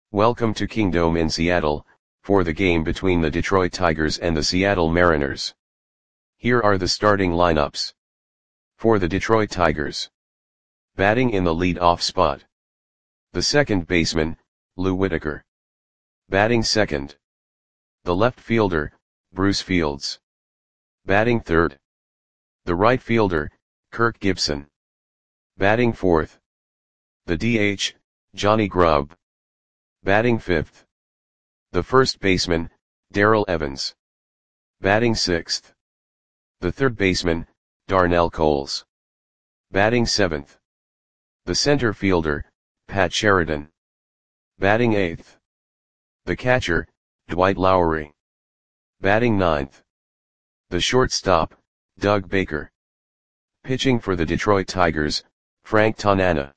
Welcome to Kingdome in Seattle, for the game between the Detroit Tigers and the Seattle Mariners. Here are the starting lineups. For the Detroit Tigers. Batting in the lead-off spot. The second baseman, Lou Whitaker. Batting second. The left fielder, Bruce Fields. Batting third. The right fielder, Kirk Gibson. Batting fourth. The DH, Johnny Grubb. Batting fifth. The first baseman, Darrell Evans. Batting sixth. The third baseman, Darnell Coles. Batting seventh. The center fielder, Pat Sheridan. Batting eighth. The catcher, Dwight Lowery. Batting ninth. The shortstop, Doug Baker. Pitching for the Detroit Tigers, Frank Tanana.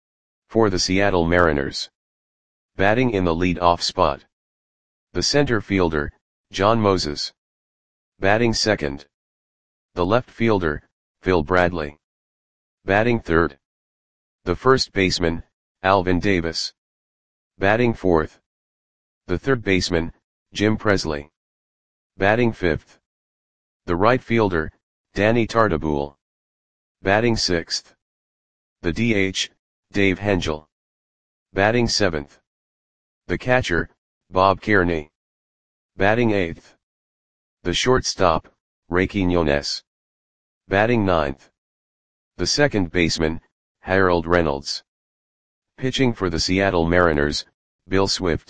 For the Seattle Mariners. Batting in the lead-off spot. The center fielder, John Moses. Batting second. The left fielder, Phil Bradley. Batting third. The first baseman, Alvin Davis. Batting fourth. The third baseman, Jim Presley. Batting fifth. The right fielder, Danny Tartabull. Batting sixth. The DH, Dave Hengel. Batting seventh. The catcher, Bob Kearney. Batting eighth. The shortstop, Ray Quiñones. Batting ninth. The second baseman, Harold Reynolds. Pitching for the Seattle Mariners, Bill Swift.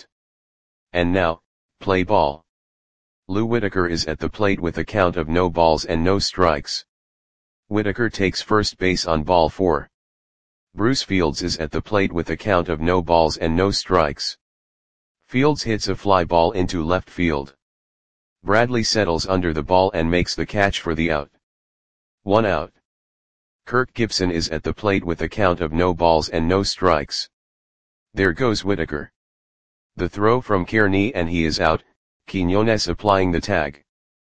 And now, play ball. Lou Whitaker is at the plate with a count of no balls and no strikes. Whitaker takes first base on ball 4. Bruce Fields is at the plate with a count of no balls and no strikes. Fields hits a fly ball into left field. Bradley settles under the ball and makes the catch for the out. 1 out. Kirk Gibson is at the plate with a count of no balls and no strikes. There goes Whitaker. The throw from Kearney and he is out, Quiñones applying the tag.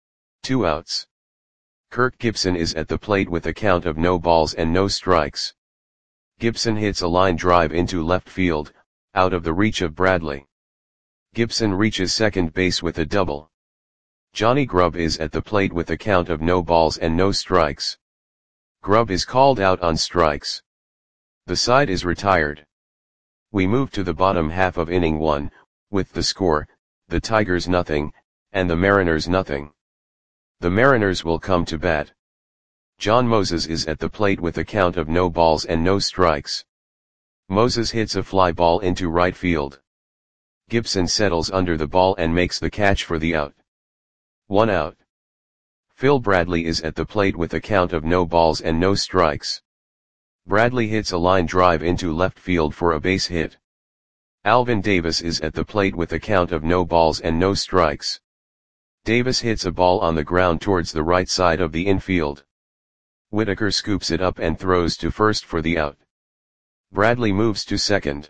2 outs. Kirk Gibson is at the plate with a count of no balls and no strikes. Gibson hits a line drive into left field, out of the reach of Bradley. Gibson reaches second base with a double. Johnny Grubb is at the plate with a count of no balls and no strikes. Grubb is called out on strikes. The side is retired. We move to the bottom half of inning 1, with the score, the Tigers nothing, and the Mariners nothing. The Mariners will come to bat. John Moses is at the plate with a count of no balls and no strikes. Moses hits a fly ball into right field. Gibson settles under the ball and makes the catch for the out. 1 out. Phil Bradley is at the plate with a count of no balls and no strikes. Bradley hits a line drive into left field for a base hit. Alvin Davis is at the plate with a count of no balls and no strikes. Davis hits a ball on the ground towards the right side of the infield. Whitaker scoops it up and throws to first for the out. Bradley moves to second.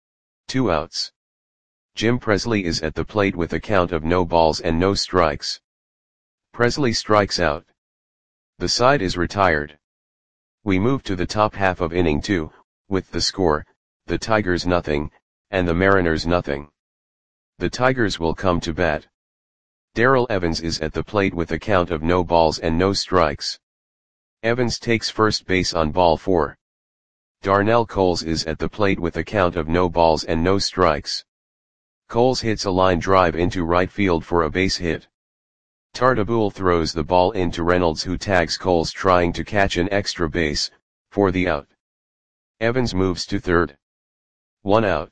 2 outs. Jim Presley is at the plate with a count of no balls and no strikes. Presley strikes out. The side is retired. We move to the top half of inning 2, with the score, the Tigers nothing, and the Mariners nothing. The Tigers will come to bat. Darrell Evans is at the plate with a count of no balls and no strikes. Evans takes first base on ball 4. Darnell Coles is at the plate with a count of no balls and no strikes. Coles hits a line drive into right field for a base hit. Tartabull throws the ball into Reynolds, who tags Coles trying to catch an extra base, for the out. Evans moves to third. 1 out.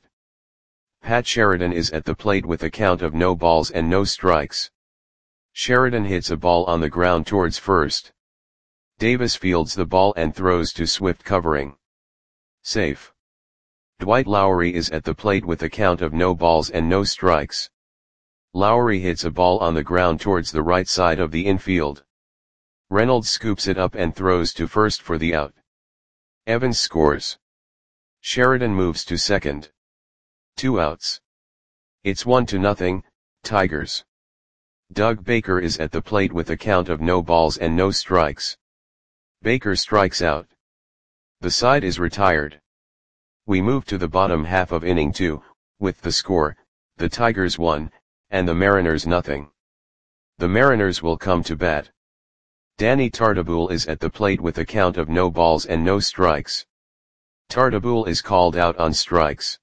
Pat Sheridan is at the plate with a count of no balls and no strikes. Sheridan hits a ball on the ground towards first. Davis fields the ball and throws to Swift covering. Safe. Dwight Lowery is at the plate with a count of no balls and no strikes. Lowery hits a ball on the ground towards the right side of the infield. Reynolds scoops it up and throws to first for the out. Evans scores. Sheridan moves to second. 2 outs. It's 1-0, Tigers. Doug Baker is at the plate with a count of no balls and no strikes. Baker strikes out. The side is retired. We move to the bottom half of inning 2, with the score, the Tigers 1, and the Mariners nothing. The Mariners will come to bat. Danny Tartabull is at the plate with a count of no balls and no strikes. Tartabull is called out on strikes.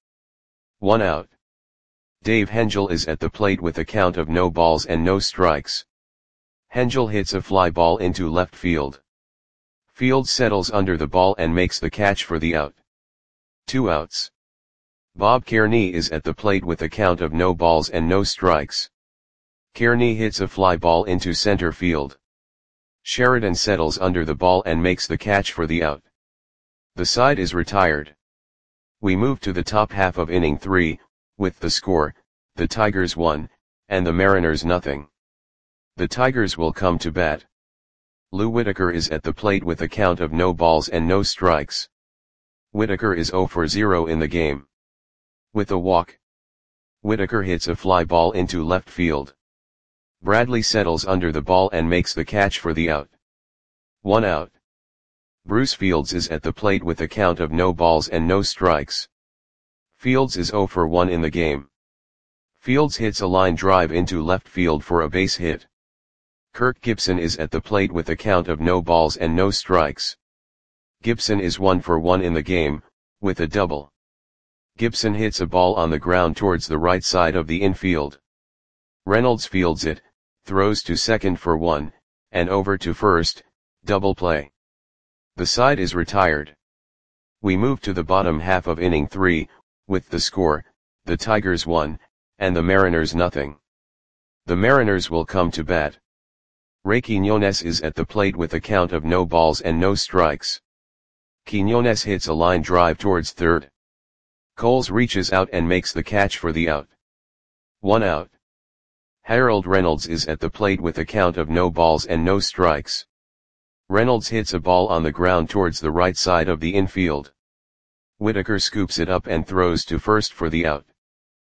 1 out. Dave Hengel is at the plate with a count of no balls and no strikes. Hengel hits a fly ball into left field. Fields settles under the ball and makes the catch for the out. 2 outs. Bob Kearney is at the plate with a count of no balls and no strikes. Kearney hits a fly ball into center field. Sheridan settles under the ball and makes the catch for the out. The side is retired. We move to the top half of inning 3, with the score, the Tigers 1, and the Mariners nothing. The Tigers will come to bat. Lou Whitaker is at the plate with a count of no balls and no strikes. Whitaker is 0 for 0 in the game. With a walk, Whitaker hits a fly ball into left field. Bradley settles under the ball and makes the catch for the out. 1 out. Bruce Fields is at the plate with a count of no balls and no strikes. Fields is 0 for 1 in the game. Fields hits a line drive into left field for a base hit. Kirk Gibson is at the plate with a count of no balls and no strikes. Gibson is 1 for 1 in the game, with a double. Gibson hits a ball on the ground towards the right side of the infield. Reynolds fields it, throws to second for 1, and over to first, double play. The side is retired. We move to the bottom half of inning 3, with the score, the Tigers 1, and the Mariners nothing. The Mariners will come to bat. Ray Quiñones is at the plate with a count of no balls and no strikes. Quiñones hits a line drive towards third. Coles reaches out and makes the catch for the out. 1 out. Harold Reynolds is at the plate with a count of no balls and no strikes. Reynolds hits a ball on the ground towards the right side of the infield. Whitaker scoops it up and throws to first for the out.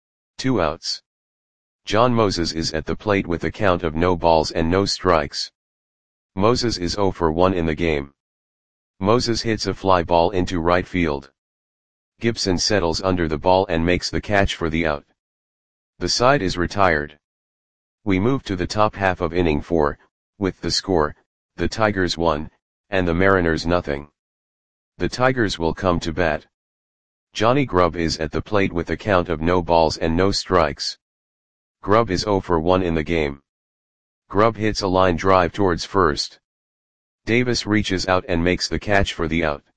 2 outs. John Moses is at the plate with a count of no balls and no strikes. Moses is 0 for 1 in the game. Moses hits a fly ball into right field. Gibson settles under the ball and makes the catch for the out. The side is retired. We move to the top half of inning 4, with the score, the Tigers 1, and the Mariners nothing. The Tigers will come to bat. Johnny Grubb is at the plate with a count of no balls and no strikes. Grubb is 0 for 1 in the game. Grubb hits a line drive towards first. Davis reaches out and makes the catch for the out.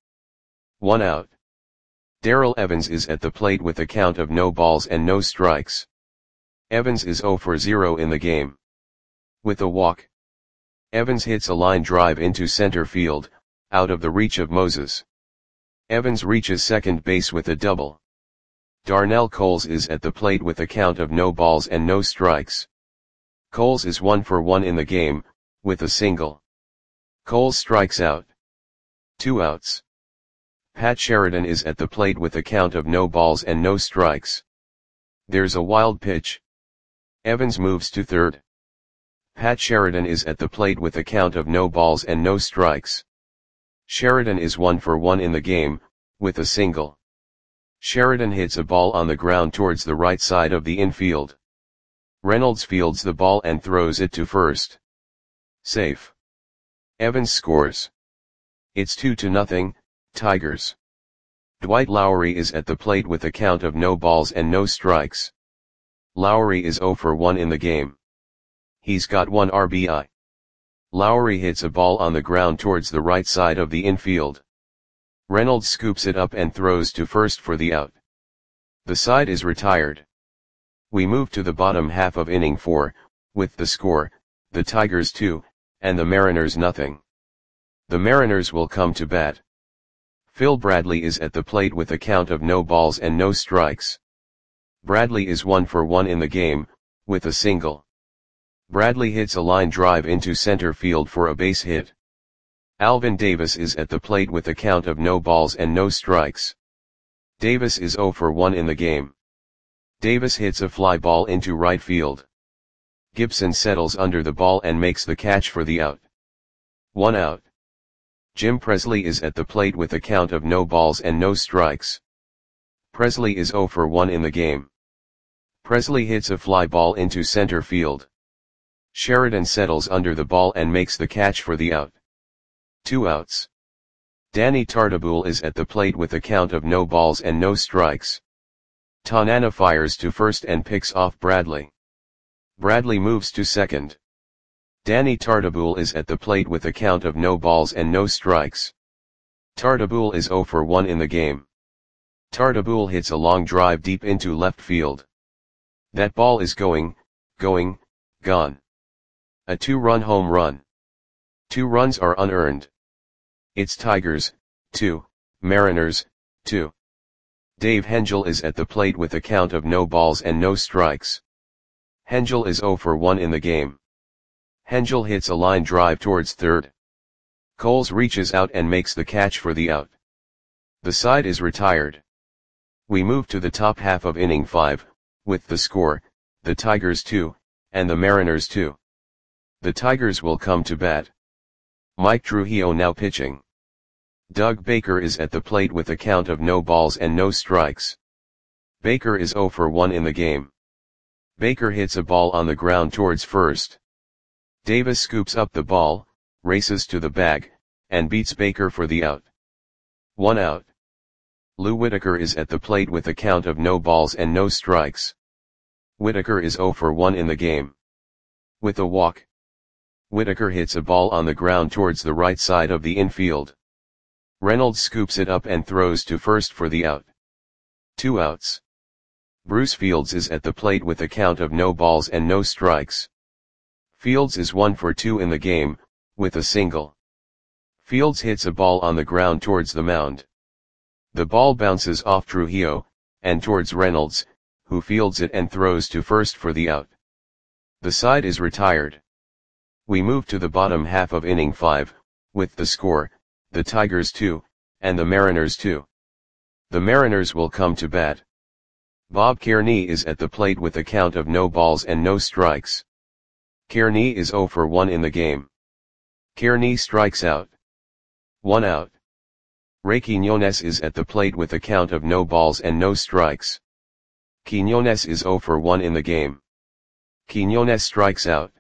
1 out. Darrell Evans is at the plate with a count of no balls and no strikes. Evans is 0 for 0 in the game. With a walk, Evans hits a line drive into center field, out of the reach of Moses. Evans reaches second base with a double. Darnell Coles is at the plate with a count of no balls and no strikes. Coles is 1 for 1 in the game, with a single. Coles strikes out. 2 outs. Pat Sheridan is at the plate with a count of no balls and no strikes. There's a wild pitch. Evans moves to third. Pat Sheridan is at the plate with a count of no balls and no strikes. Sheridan is 1 for 1 in the game, with a single. Sheridan hits a ball on the ground towards the right side of the infield. Reynolds fields the ball and throws it to first. Safe. Evans scores. It's 2-0, Tigers. Dwight Lowry is at the plate with a count of no balls and no strikes. Lowry is 0 for 1 in the game. He's got 1 RBI. Lowry hits a ball on the ground towards the right side of the infield. Reynolds scoops it up and throws to first for the out. The side is retired. We move to the bottom half of inning 4, with the score, the Tigers 2, and the Mariners nothing. The Mariners will come to bat. Phil Bradley is at the plate with a count of no balls and no strikes. Bradley is 1 for 1 in the game, with a single. Bradley hits a line drive into center field for a base hit. Alvin Davis is at the plate with a count of no balls and no strikes. Davis is 0 for 1 in the game. Davis hits a fly ball into right field. Gibson settles under the ball and makes the catch for the out. 1 out. Jim Presley is at the plate with a count of no balls and no strikes. Presley is 0 for 1 in the game. Presley hits a fly ball into center field. Sheridan settles under the ball and makes the catch for the out. 2 outs. Danny Tartabull is at the plate with a count of no balls and no strikes. Tanana fires to first and picks off Bradley. Bradley moves to second. Danny Tartabull is at the plate with a count of no balls and no strikes. Tartabull is 0 for 1 in the game. Tartabull hits a long drive deep into left field. That ball is going, gone. A 2-run home run. 2 runs are unearned. It's Tigers, 2, Mariners, 2. Dave Hengel is at the plate with a count of no balls and no strikes. Hengel is 0 for 1 in the game. Hengel hits a line drive towards third. Coles reaches out and makes the catch for the out. The side is retired. We move to the top half of inning 5, with the score, the Tigers 2, and the Mariners 2. The Tigers will come to bat. Mike Trujillo now pitching. Doug Baker is at the plate with a count of no balls and no strikes. Baker is 0 for 1 in the game. Baker hits a ball on the ground towards first. Davis scoops up the ball, races to the bag, and beats Baker for the out. 1 out. Lou Whitaker is at the plate with a count of no balls and no strikes. Whitaker is 0 for 1 in the game. With a walk. Whitaker hits a ball on the ground towards the right side of the infield. Reynolds scoops it up and throws to first for the out. 2 outs. Bruce Fields is at the plate with a count of no balls and no strikes. Fields is 1 for 2 in the game, with a single. Fields hits a ball on the ground towards the mound. The ball bounces off Trujillo, and towards Reynolds, who fields it and throws to first for the out. The side is retired. We move to the bottom half of inning 5, with the score, the Tigers 2, and the Mariners 2. The Mariners will come to bat. Bob Kearney is at the plate with a count of no balls and no strikes. Kearney is 0 for 1 in the game. Kearney strikes out. 1 out. Ray Quiñones is at the plate with a count of no balls and no strikes. Quiñones is 0 for 1 in the game. Quiñones strikes out.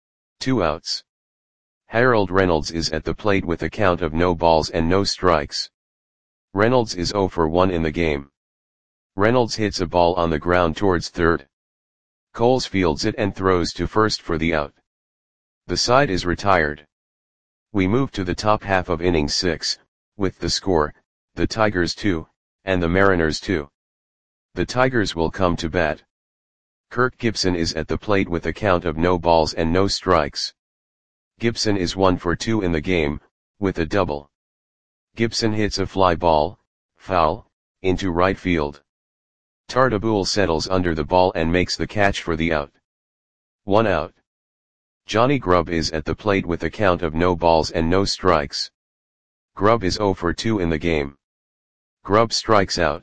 2 outs. Harold Reynolds is at the plate with a count of no balls and no strikes. Reynolds is 0 for 1 in the game. Reynolds hits a ball on the ground towards third. Coles fields it and throws to first for the out. The side is retired. We move to the top half of inning 6, with the score, the Tigers 2, and the Mariners 2. The Tigers will come to bat. Kirk Gibson is at the plate with a count of no balls and no strikes. Gibson is 1 for 2 in the game, with a double. Gibson hits a fly ball, foul, into right field. Tartabull settles under the ball and makes the catch for the out. 1 out. Johnny Grubb is at the plate with a count of no balls and no strikes. Grubb is 0 for 2 in the game. Grubb strikes out.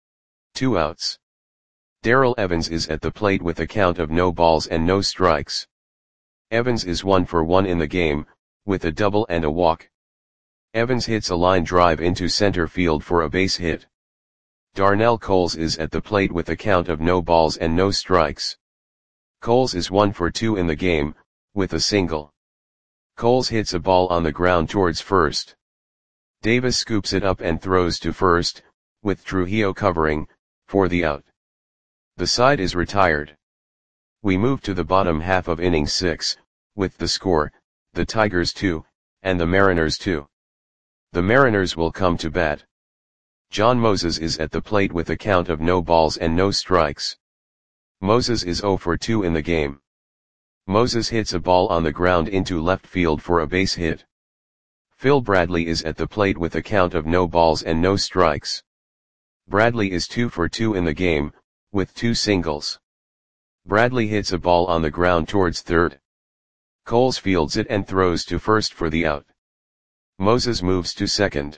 2 outs. Darrell Evans is at the plate with a count of no balls and no strikes. Evans is 1 for 1 in the game, with a double and a walk. Evans hits a line drive into center field for a base hit. Darnell Coles is at the plate with a count of no balls and no strikes. Coles is 1 for 2 in the game, with a single. Coles hits a ball on the ground towards first. Davis scoops it up and throws to first, with Trujillo covering, for the out. The side is retired. We move to the bottom half of inning 6, with the score, the Tigers 2, and the Mariners 2. The Mariners will come to bat. John Moses is at the plate with a count of no balls and no strikes. Moses is 0 for 2 in the game. Moses hits a ball on the ground into left field for a base hit. Phil Bradley is at the plate with a count of no balls and no strikes. Bradley is 2 for 2 in the game, with 2 singles. Bradley hits a ball on the ground towards third. Coles fields it and throws to first for the out. Moses moves to second.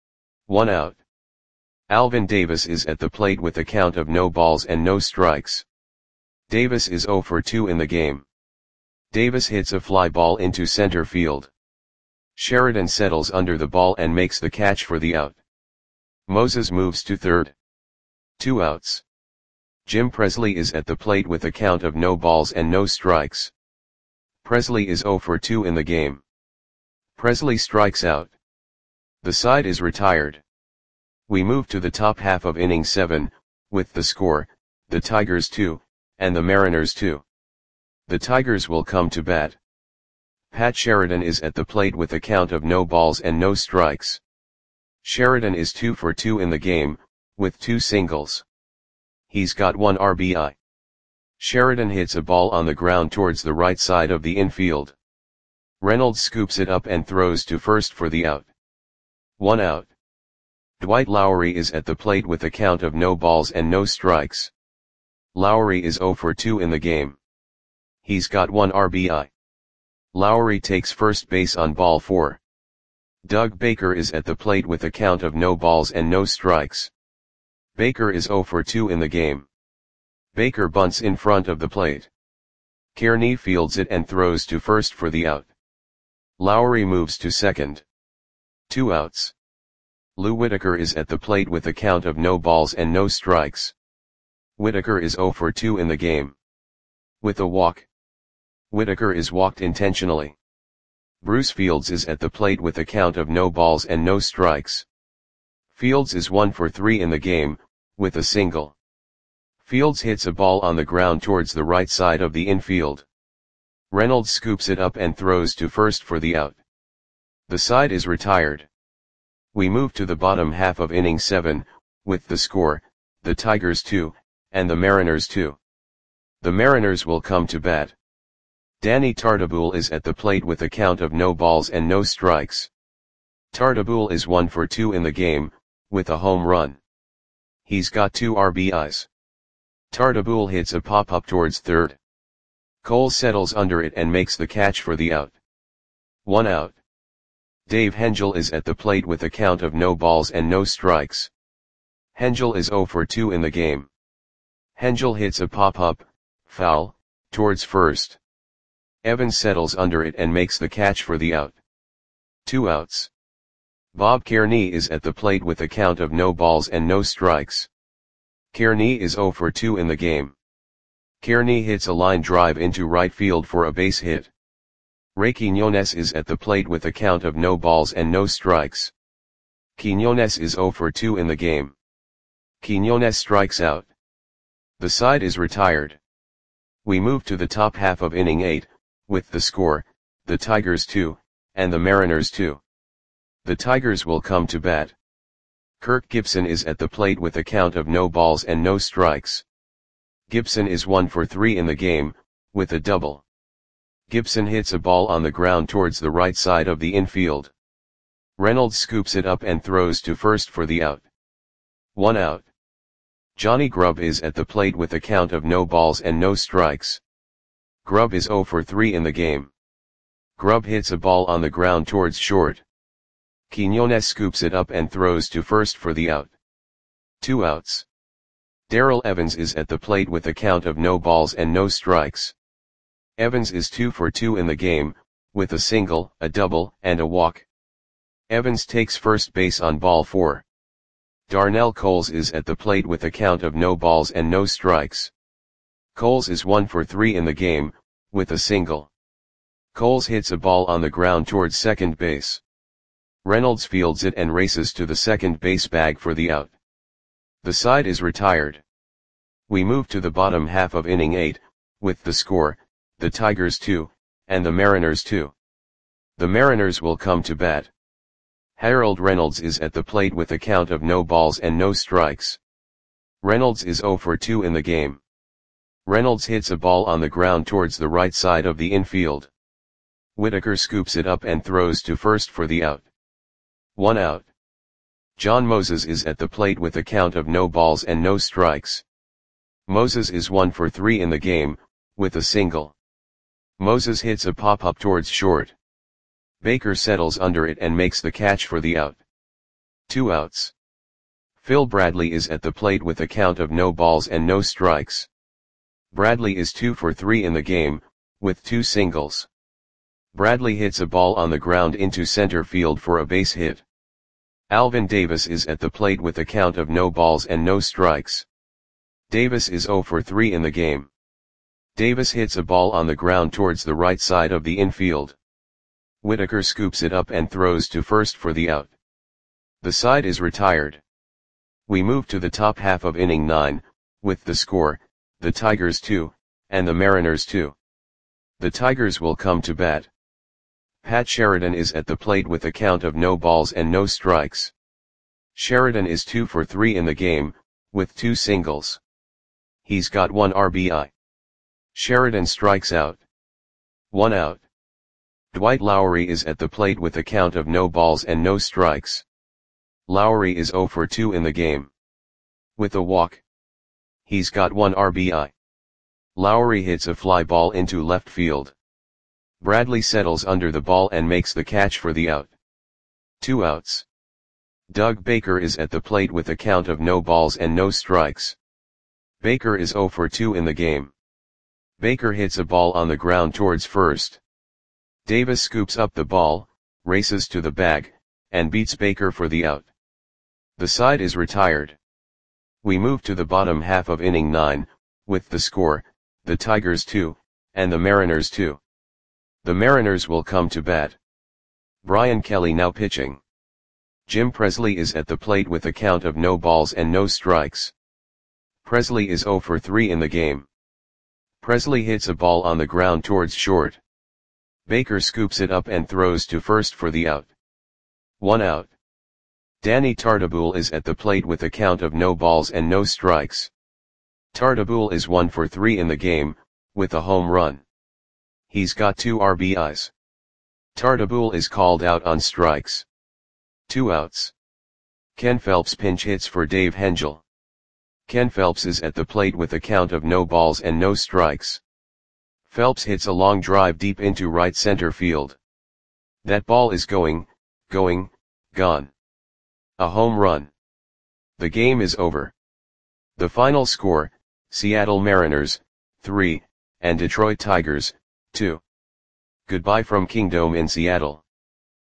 1 out. Alvin Davis is at the plate with a count of no balls and no strikes. Davis is 0 for 2 in the game. Davis hits a fly ball into center field. Sheridan settles under the ball and makes the catch for the out. Moses moves to third. 2 outs. Jim Presley is at the plate with a count of no balls and no strikes. Presley is 0 for 2 in the game. Presley strikes out. The side is retired. We move to the top half of inning 7, with the score, the Tigers 2, and the Mariners 2. The Tigers will come to bat. Pat Sheridan is at the plate with a count of no balls and no strikes. Sheridan is 2 for 2 in the game, with 2 singles. He's got 1 RBI. Sheridan hits a ball on the ground towards the right side of the infield. Reynolds scoops it up and throws to first for the out. 1 out. Dwight Lowery is at the plate with a count of no balls and no strikes. Lowery is 0 for 2 in the game. He's got 1 RBI. Lowery takes first base on ball 4. Doug Baker is at the plate with a count of no balls and no strikes. Baker is 0 for 2 in the game. Baker bunts in front of the plate. Kearney fields it and throws to first for the out. Lowery moves to second. 2 outs. Lou Whitaker is at the plate with a count of no balls and no strikes. Whitaker is 0 for 2 in the game. With a walk. Whitaker is walked intentionally. Bruce Fields is at the plate with a count of no balls and no strikes. Fields is 1 for 3 in the game, with a single. Fields hits a ball on the ground towards the right side of the infield. Reynolds scoops it up and throws to first for the out. The side is retired. We move to the bottom half of inning 7, with the score, the Tigers 2, and the Mariners 2. The Mariners will come to bat. Danny Tartabull is at the plate with a count of no balls and no strikes. Tartabull is 1 for 2 in the game, with a home run. He's got 2 RBIs. Tartabull hits a pop-up towards third. Cole settles under it and makes the catch for the out. 1 out. Dave Hengel is at the plate with a count of no balls and no strikes. Hengel is 0 for 2 in the game. Hengel hits a pop-up, foul, towards first. Evans settles under it and makes the catch for the out. 2 outs. Bob Kearney is at the plate with a count of no balls and no strikes. Kearney is 0 for 2 in the game. Kearney hits a line drive into right field for a base hit. Ray Quiñones is at the plate with a count of no balls and no strikes. Quiñones is 0 for 2 in the game. Quiñones strikes out. The side is retired. We move to the top half of inning 8, with the score, the Tigers 2, and the Mariners 2. The Tigers will come to bat. Kirk Gibson is at the plate with a count of no balls and no strikes. Gibson is 1 for 3 in the game, with a double. Gibson hits a ball on the ground towards the right side of the infield. Reynolds scoops it up and throws to first for the out. 1 out. Johnny Grubb is at the plate with a count of no balls and no strikes. Grubb is 0 for 3 in the game. Grubb hits a ball on the ground towards short. Quiñones scoops it up and throws to first for the out. 2 outs. Darrell Evans is at the plate with a count of no balls and no strikes. Evans is 2 for 2 in the game, with a single, a double, and a walk. Evans takes first base on ball 4. Darnell Coles is at the plate with a count of no balls and no strikes. Coles is 1 for 3 in the game, with a single. Coles hits a ball on the ground towards second base. Reynolds fields it and races to the second base bag for the out. The side is retired. We move to the bottom half of inning 8, with the score, the Tigers 2, and the Mariners 2. The Mariners will come to bat. Harold Reynolds is at the plate with a count of no balls and no strikes. Reynolds is 0 for 2 in the game. Reynolds hits a ball on the ground towards the right side of the infield. Whitaker scoops it up and throws to first for the out. 1 out. John Moses is at the plate with a count of no balls and no strikes. Moses is 1 for 3 in the game, with a single. Moses hits a pop-up towards short. Baker settles under it and makes the catch for the out. 2 outs. Phil Bradley is at the plate with a count of no balls and no strikes. Bradley is 2 for 3 in the game, with 2 singles. Bradley hits a ball on the ground into center field for a base hit. Alvin Davis is at the plate with a count of no balls and no strikes. Davis is 0 for 3 in the game. Davis hits a ball on the ground towards the right side of the infield. Whitaker scoops it up and throws to first for the out. The side is retired. We move to the top half of inning 9, with the score, the Tigers 2, and the Mariners 2. The Tigers will come to bat. Pat Sheridan is at the plate with a count of no balls and no strikes. Sheridan is 2 for 3 in the game, with 2 singles. He's got 1 RBI. Sheridan strikes out. 1 out. Dwight Lowery is at the plate with a count of no balls and no strikes. Lowery is 0 for 2 in the game. With a walk. He's got 1 RBI. Lowery hits a fly ball into left field. Bradley settles under the ball and makes the catch for the out. 2 outs. Doug Baker is at the plate with a count of no balls and no strikes. Baker is 0 for 2 in the game. Baker hits a ball on the ground towards first. Davis scoops up the ball, races to the bag, and beats Baker for the out. The side is retired. We move to the bottom half of inning 9, with the score, the Tigers 2, and the Mariners 2. The Mariners will come to bat. Brian Kelly now pitching. Jim Presley is at the plate with a count of no balls and no strikes. Presley is 0 for 3 in the game. Presley hits a ball on the ground towards short. Baker scoops it up and throws to first for the out. 1 out. Danny Tartabull is at the plate with a count of no balls and no strikes. Tartabull is 1 for 3 in the game, with a home run. He's got 2 RBIs. Tartabull is called out on strikes. 2 outs. Ken Phelps pinch hits for Dave Hengel. Ken Phelps is at the plate with a count of no balls and no strikes. Phelps hits a long drive deep into right center field. That ball is gone. A home run. The game is over. The final score, Seattle Mariners, 3, and Detroit Tigers, 2. Goodbye from Kingdome in Seattle.